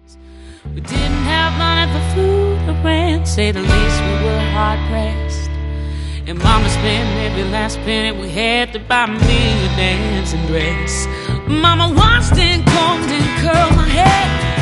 We didn't have money for food or rent, say the least, we were hard-pressed. And Mama spent every last penny we had to buy me a dancing dress. Mama washed and combed and curled my head.